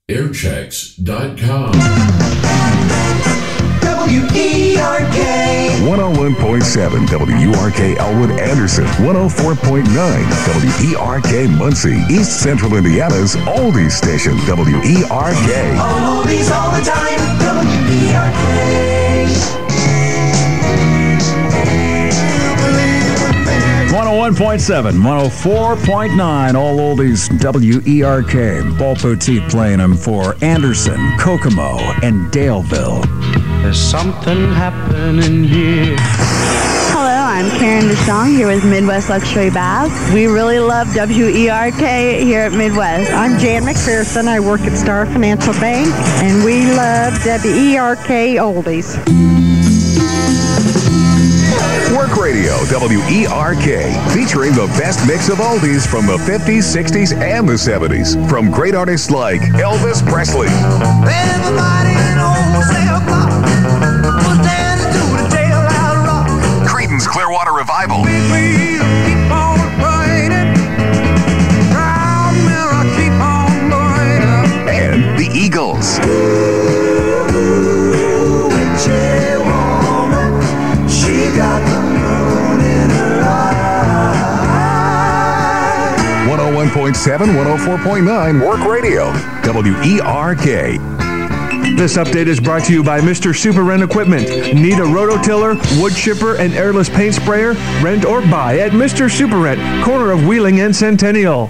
Airchecks.com. WERK 101.7 WURK Elwood Anderson, 104.9 WERK Muncie, East Central Indiana's oldies station, WERK. Oldies all the time, WERK. 101.7, 104.9, all oldies, WERK. Paul Poteet playing them for Anderson, Kokomo, and Daleville. There's something happening here. Hello, I'm Karen DeShong here with Midwest Luxury Baths. We really love WERK here at Midwest. I'm Jan McPherson. I work at Star Financial Bank, and we love WERK Oldies. Work Radio, WERK, featuring the best mix of oldies from the 50s, 60s, and the 70s. From great artists like Elvis Presley. Everybody knows was there to do the jail out rock. Creedence Clearwater Revival. Keep on burning. Proud mirror, keep on burning. And the Eagles. Witchy woman, she got the moon in her eye. 101.7, 104.9, Work Radio, WERK. This update is brought to you by Mr. Super Rent Equipment. Need a rototiller, wood chipper, and airless paint sprayer? Rent or buy at Mr. Super Rent, corner of Wheeling and Centennial.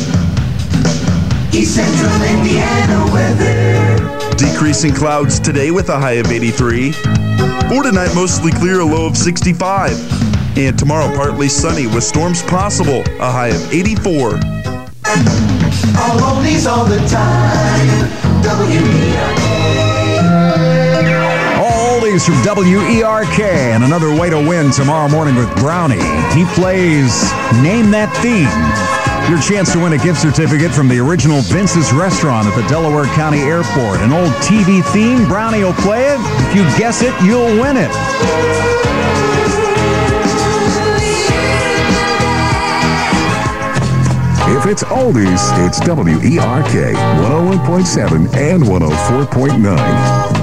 East Central Indiana weather. Decreasing clouds today with a high of 83. For tonight, mostly clear, a low of 65. And tomorrow, partly sunny with storms possible, a high of 84. All oldies all the time. WERK. All oldies from WERK, and another way to win tomorrow morning with Brownie. He plays Name That Theme. Your chance to win a gift certificate from the original Vince's Restaurant at the Delaware County Airport. An old TV theme, Brownie will play it. If you guess it, you'll win it. If it's oldies, it's WERK, 101.7 and 104.9.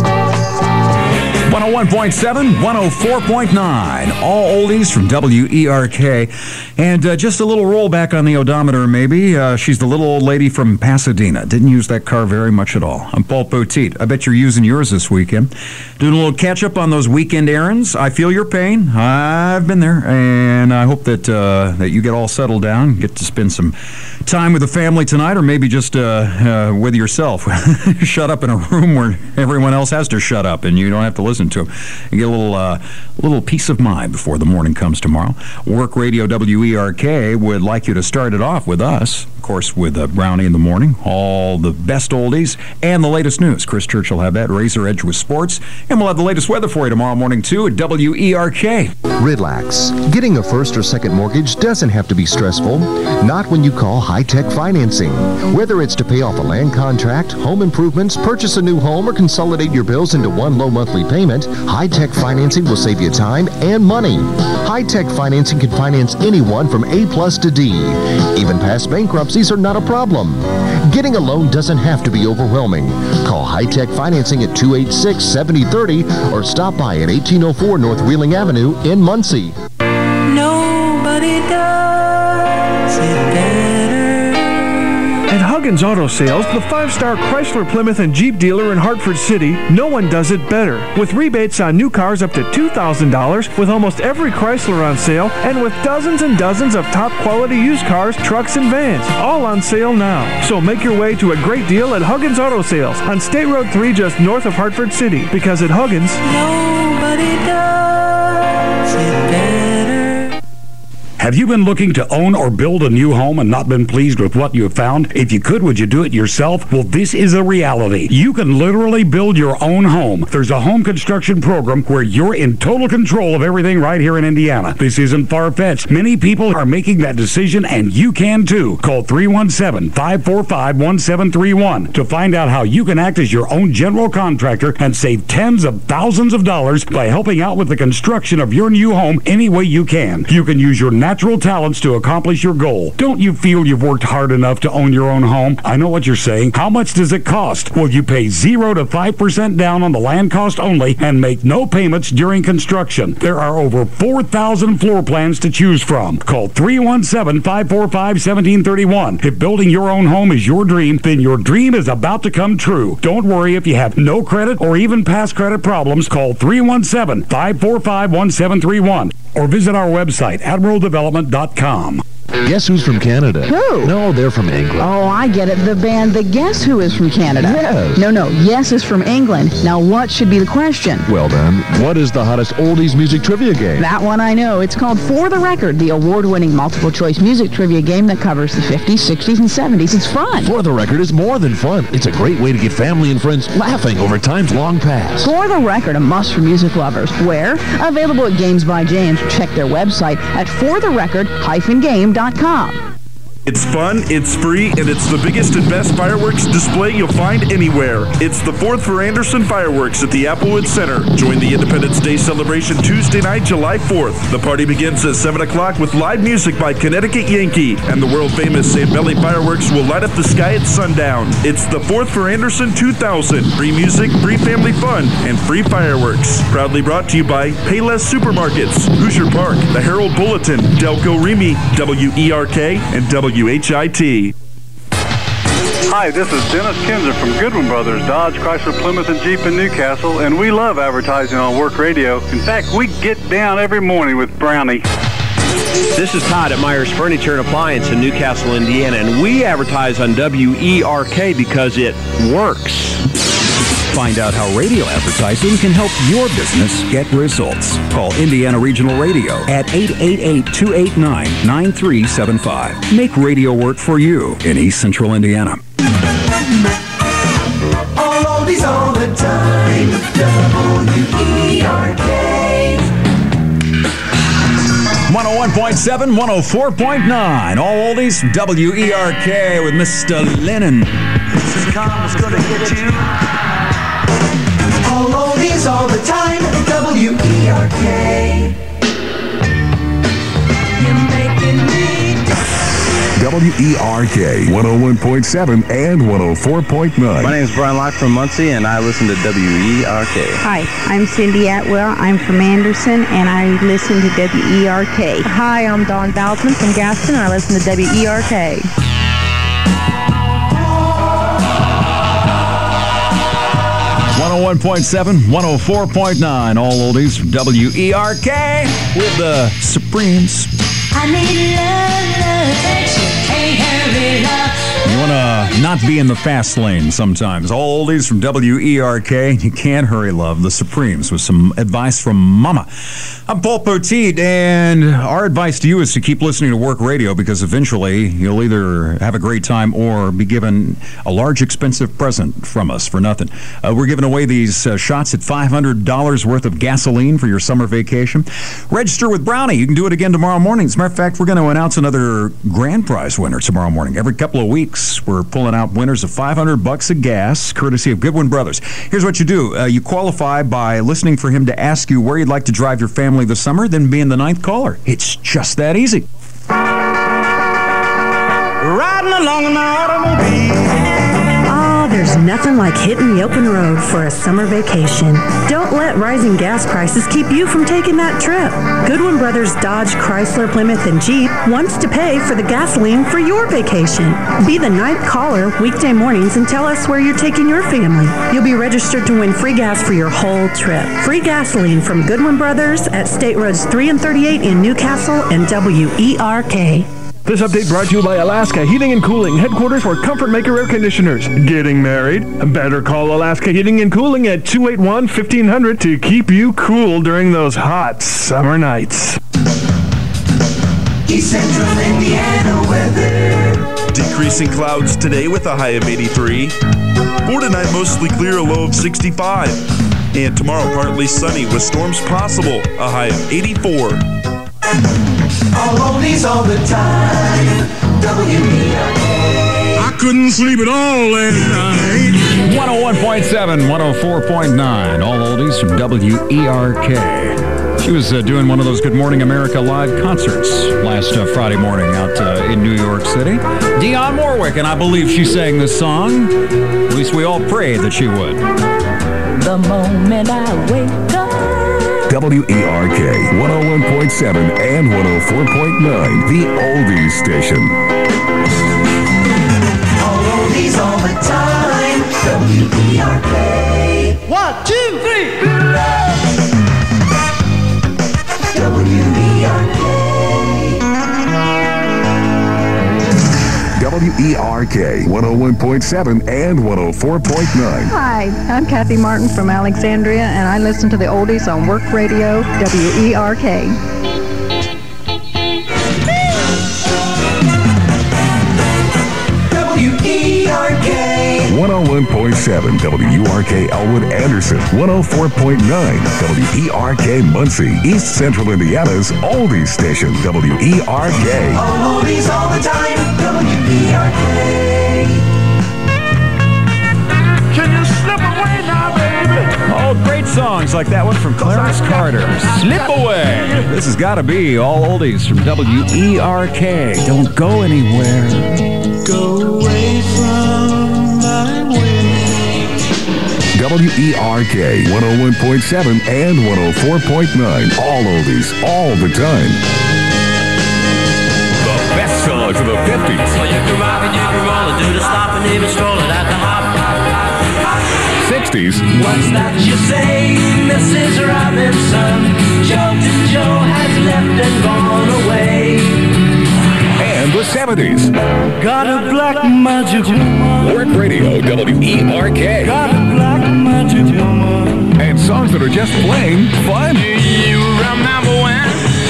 101.7, 104.9. All oldies from WERK. And just a little rollback on the odometer, maybe. She's the little old lady from Pasadena. Didn't use that car very much at all. I'm Paul Poteet. I bet you're using yours this weekend. Doing a little catch-up on those weekend errands. I feel your pain. I've been there. And I hope that that you get all settled down, get to spend some time with the family tonight, or maybe just with yourself. Shut up in a room where everyone else has to shut up and you don't have to listen to them. And get a little peace of mind before the morning comes tomorrow. Work Radio WERK would like you to start it off with us, of course, with Brownie in the morning, all the best oldies, and the latest news. Chris Church will have that, Razor Edge with sports, and we'll have the latest weather for you tomorrow morning, too, at WERK. Relax. Getting a first or second mortgage doesn't have to be stressful. Not when you call High Tech Financing. Whether it's to pay off a land contract, home improvements, purchase a new home, or consolidate your bills into one low monthly payment, High Tech Financing will save you time and money. High Tech Financing can finance anyone from A+ to D. Even past bankruptcies are not a problem. Getting a loan doesn't have to be overwhelming. Call High Tech Financing at 286-7030 or stop by at 1804 North Wheeling Avenue in Muncie. Nobody does it better. At Huggins Auto Sales, the 5-star Chrysler, Plymouth, and Jeep dealer in Hartford City, no one does it better. With rebates on new cars up to $2,000, with almost every Chrysler on sale, and with dozens and dozens of top-quality used cars, trucks, and vans, all on sale now. So make your way to a great deal at Huggins Auto Sales on State Road 3 just north of Hartford City. Because at Huggins, Nobody does it better. Have you been looking to own or build a new home and not been pleased with what you have found? If you could, would you do it yourself? Well, this is a reality. You can literally build your own home. There's a home construction program where you're in total control of everything right here in Indiana. This isn't far-fetched. Many people are making that decision, and you can too. Call 317-545-1731 to find out how you can act as your own general contractor and save tens of thousands of dollars by helping out with the construction of your new home any way you can. You can use your natural natural talents to accomplish your goal. Don't you feel you've worked hard enough to own your own home? I know what you're saying. How much does it cost? Well, you pay 0 to 5% down on the land cost only and make no payments during construction. There are over 4,000 floor plans to choose from. Call 317-545-1731. If building your own home is your dream, then your dream is about to come true. Don't worry if you have no credit or even past credit problems. Call 317-545-1731 or visit our website, admiraldevelopment.com. Guess who's from Canada? Who? No, they're from England. Oh, I get it. The band The Guess Who is from Canada. Yes. No, Yes is from England. Now, what should be the question? Well then, what is the hottest oldies music trivia game? That one I know. It's called For the Record, the award-winning multiple-choice music trivia game that covers the 50s, 60s, and 70s. It's fun. For the Record is more than fun. It's a great way to get family and friends laughing over times long past. For the Record, a must for music lovers. Where? Available at Games by James. Check their website at fortherecord-game.com. It's fun, it's free, and it's the biggest and best fireworks display you'll find anywhere. It's the 4th for Anderson Fireworks at the Applewood Center. Join the Independence Day celebration Tuesday night, July 4th. The party begins at 7 o'clock with live music by Connecticut Yankee, and the world-famous Zambelli Fireworks will light up the sky at sundown. It's the 4th for Anderson 2000. Free music, free family fun, and free fireworks. Proudly brought to you by Payless Supermarkets, Hoosier Park, the Herald Bulletin, Delco Remy, WERK, and WHIT. Hi, this is Dennis Kinzer from Goodwin Brothers, Dodge, Chrysler, Plymouth, and Jeep in Newcastle, and we love advertising on Work Radio. In fact, we get down every morning with Brownie. This is Todd at Myers Furniture and Appliance in Newcastle, Indiana, and we advertise on WERK because it works. Find out how radio advertising can help your business get results. Call Indiana Regional Radio at 888-289-9375. Make radio work for you in East Central Indiana. All oldies all the time. WERK. 101.7, 104.9. All oldies, WERK with Mr. Lennon. This is gonna get you. All oldies all the time, WERK. You're making me WERK 101.7 and 104.9. My name is Brian Locke from Muncie, and I listen to WERK. Hi, I'm Cindy Atwell. I'm from Anderson, and I listen to WERK. Hi, I'm Dawn Baldwin from Gaston, and I listen to WERK. 101.7, 104.9, all oldies from WERK with the Supremes. I need love, can't hurry love. You want to not be in the fast lane sometimes. All oldies from WERK. You can't hurry love. The Supremes with some advice from Mama. I'm Paul Poteet, and our advice to you is to keep listening to Work Radio because eventually you'll either have a great time or be given a large, expensive present from us for nothing. We're giving away these shots at $500 worth of gasoline for your summer vacation. Register with Brownie. You can do it again tomorrow morning. As a matter of fact, we're going to announce another grand prize winner tomorrow morning. Every couple of weeks, we're pulling out winners of $500 of gas, courtesy of Goodwin Brothers. Here's what you do. You qualify by listening for him to ask you where you'd like to drive your family this summer, then being the 9th caller. It's just that easy. Riding along in my automobile. There's nothing like hitting the open road for a summer vacation. Don't let rising gas prices keep you from taking that trip. Goodwin Brothers Dodge, Chrysler, Plymouth, and Jeep wants to pay for the gasoline for your vacation. Be the 9th caller weekday mornings and tell us where you're taking your family. You'll be registered to win free gas for your whole trip. Free gasoline from Goodwin Brothers at State Roads 3 and 38 in Newcastle and WERK. This update brought to you by Alaska Heating and Cooling, headquarters for Comfort Maker Air Conditioners. Getting married? Better call Alaska Heating and Cooling at 281-1500 to keep you cool during those hot summer nights. East Central Indiana weather. Decreasing clouds today with a high of 83. For tonight, mostly clear, a low of 65. And tomorrow, partly sunny with storms possible, a high of 84. All oldies all the time. WERK. I couldn't sleep at all last night. 101.7, 104.9. All oldies from WERK. She was doing one of those Good Morning America live concerts last Friday morning out in New York City. Dionne Warwick, and I believe she sang this song. At least we all prayed that she would. The moment I wake up. WERK 101.7 and 104.9, the oldies station. All oldies all the time. WERK. 1, 2, 3. WERK 101.7 and 104.9. Hi, I'm Kathy Martin from Alexandria, and I listen to the oldies on Work Radio, WERK. WERK 101.7 WURK Elwood Anderson, 104.9 WERK Muncie, East Central Indiana's oldies station, WERK. All oldies all the time, WERK. Can you slip away now, baby? Oh, great songs like that one from Clarence Carter. Slip Away. This has got to be all oldies from WERK. Don't go anywhere. Go away from my way. WERK 101.7 and 104.9. All oldies, all the time. The best songs of the 50s. Well, you can rock and you can roll and do the stop and even stroll it at the hop. 60s. What's that you say, Mrs. Robinson? Joe to Joe has left and gone away. And the 70s. Got a black magic woman. Work Radio, WERK. Got a black magic woman. And songs that are just plain fun. Do you remember when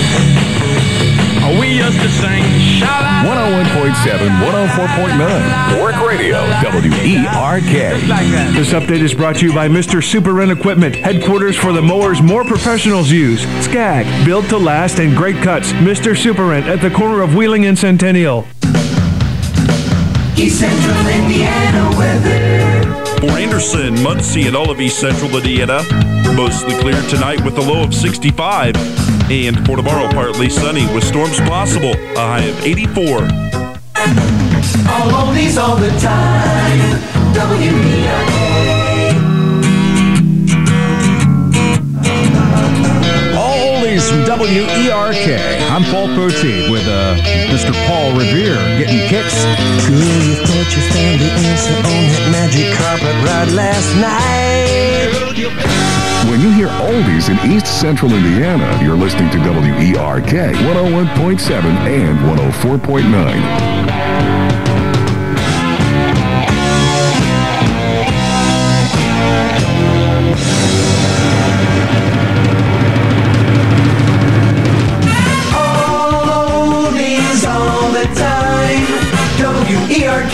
we used to sing? 101.7, 104.9. Work Radio, WERK. This update is brought to you by Mr. Super Rent Equipment, headquarters for the mowers more professionals use. Skag, built to last and great cuts. Mr. Super Rent at the corner of Wheeling and Centennial. East Central Indiana weather. For Anderson, Muncie, and all of East Central Indiana, mostly clear tonight with a low of 65. And for tomorrow, partly sunny with storms possible, a high of 84. All oldies all the time. WERK. All oldies from WERK. I'm Paul Poteet with Mr. Paul Revere getting kicks. Girl, you thought you found the answer on that magic carpet ride last night. When you hear oldies in East Central Indiana, you're listening to WERK 101.7 and 104.9. All the time. WERK.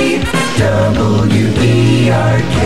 WERK.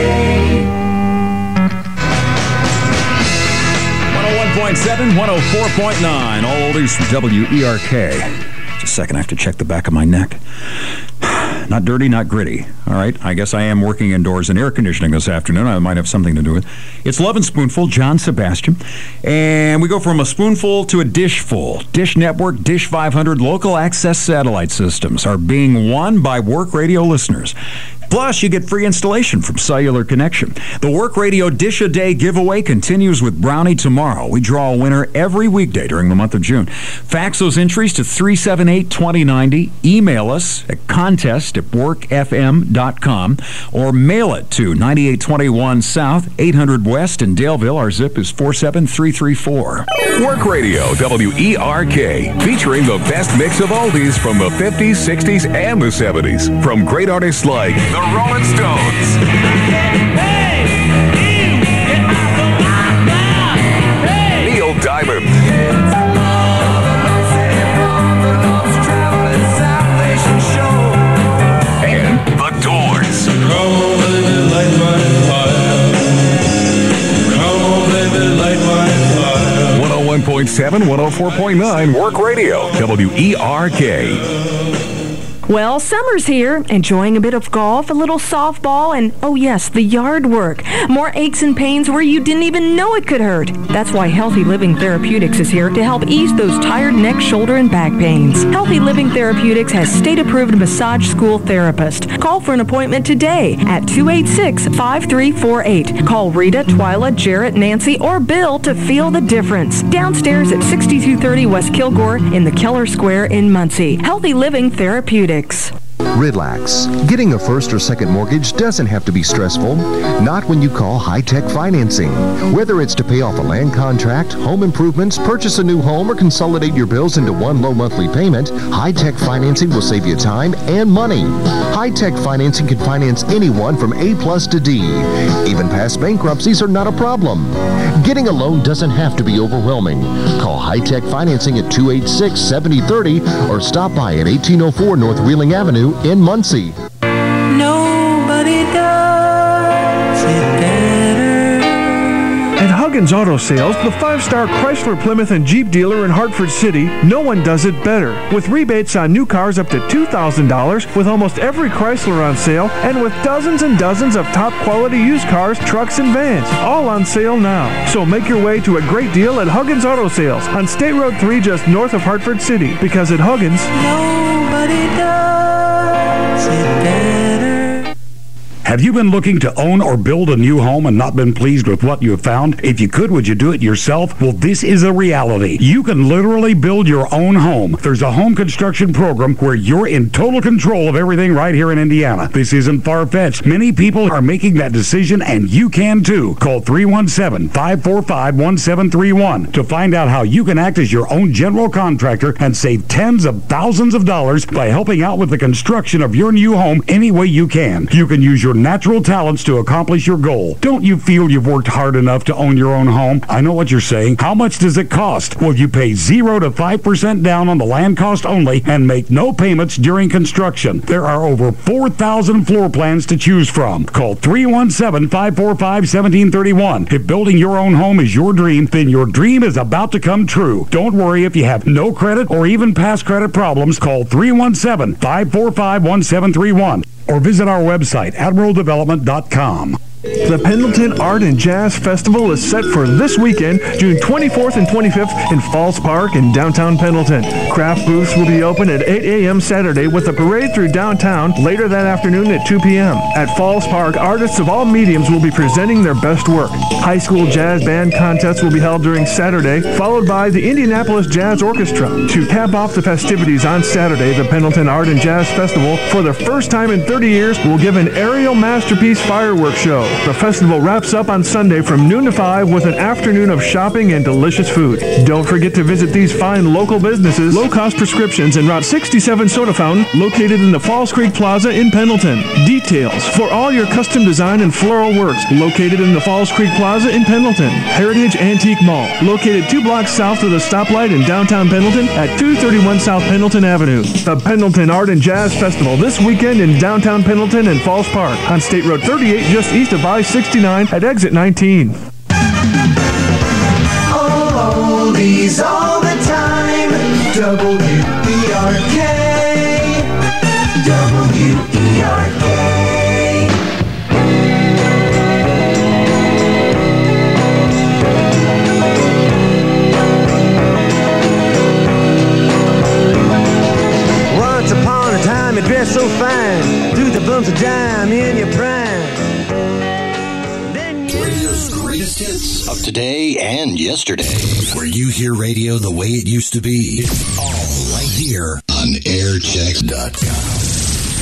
101.7, 104.9. All oldies from WERK. Just a second, I have to check the back of my neck. Not dirty, not gritty. All right, I guess I am working indoors in air conditioning this afternoon. I might have something to do with it. It's Love and Spoonful, John Sebastian. And we go from a spoonful to a dishful. Dish Network, Dish 500 local access satellite systems are being won by Work Radio listeners. Plus, you get free installation from Cellular Connection. The Work Radio Dish a Day giveaway continues with Brownie tomorrow. We draw a winner every weekday during the month of June. Fax those entries to 378-2090. Email us at contest@workfm.com or mail it to 9821 South, 800 West in Daleville. Our zip is 47334. Work Radio, WERK, featuring the best mix of oldies from the 50s, 60s, and the 70s. From great artists like the Rolling Stones, Neil Diamond, and The Doors. 101.7, 104.9, Work Radio, WERK. Well, summer's here. Enjoying a bit of golf, a little softball, and, oh yes, the yard work. More aches and pains where you didn't even know it could hurt. That's why Healthy Living Therapeutics is here to help ease those tired neck, shoulder, and back pains. Healthy Living Therapeutics has state-approved massage school therapist. Call for an appointment today at 286-5348. Call Rita, Twyla, Jarrett, Nancy, or Bill to feel the difference. Downstairs at 6230 West Kilgore in the Keller Square in Muncie. Healthy Living Therapeutics. Relax. Getting a first or second mortgage doesn't have to be stressful. Not when you call High Tech Financing. Whether it's to pay off a land contract, home improvements, purchase a new home, or consolidate your bills into one low monthly payment, High Tech Financing will save you time and money. High Tech Financing can finance anyone from A+ to D. Even past bankruptcies are not a problem. Getting a loan doesn't have to be overwhelming. Call High Tech Financing at 286-7030 or stop by at 1804 North Wheeling Avenue in Muncie. Nobody does it better. At Huggins Auto Sales, the 5-star Chrysler, Plymouth, and Jeep dealer in Hartford City, no one does it better. With rebates on new cars up to $2,000, with almost every Chrysler on sale, and with dozens and dozens of top-quality used cars, trucks, and vans, all on sale now. So make your way to a great deal at Huggins Auto Sales on State Road 3 just north of Hartford City, because at Huggins, Nobody does it better. Have you been looking to own or build a new home and not been pleased with what you have found? If you could, would you do it yourself? Well, this is a reality. You can literally build your own home. There's a home construction program where you're in total control of everything right here in Indiana. This isn't far-fetched. Many people are making that decision, and you can too. Call 317-545-1731 to find out how you can act as your own general contractor and save tens of thousands of dollars by helping out with the construction of your new home any way you can. You can use your natural talents to accomplish your goal. Don't you feel you've worked hard enough to own your own home? I know what you're saying. How much does it cost? Well, you pay 0 to 5% down on the land cost only and make no payments during construction. There are over 4,000 floor plans to choose from. Call 317-545-1731. If building your own home is your dream, then your dream is about to come true. Don't worry if you have no credit or even past credit problems. Call 317-545-1731. or visit our website, admiraldevelopment.com. The Pendleton Art and Jazz Festival is set for this weekend, June 24th and 25th in Falls Park in downtown Pendleton. Craft booths will be open at 8 a.m. Saturday with a parade through downtown later that afternoon at 2 p.m. At Falls Park, artists of all mediums will be presenting their best work. High school jazz band contests will be held during Saturday, followed by the Indianapolis Jazz Orchestra. To cap off the festivities on Saturday, the Pendleton Art and Jazz Festival, for the first time in 30 years, will give an aerial masterpiece fireworks show. The festival wraps up on Sunday from noon to 5 with an afternoon of shopping and delicious food. Don't forget to visit these fine local businesses, Low-Cost Prescriptions, and Route 67 Soda Fountain, located in the Falls Creek Plaza in Pendleton. Details for all your custom design and floral works, located in the Falls Creek Plaza in Pendleton. Heritage Antique Mall, located 2 blocks south of the stoplight in downtown Pendleton at 231 South Pendleton Avenue. The Pendleton Art and Jazz Festival this weekend in downtown Pendleton and Falls Park on State Road 38 just east of I-69 at exit 19. Oldies all the time. W-E-R-K. W-E-R-K. Once upon a time you dressed so fine, threw the bumps of dime in your prime. Greatest hits of today and yesterday. Where you hear radio the way it used to be. It's all right here on airchecks.com.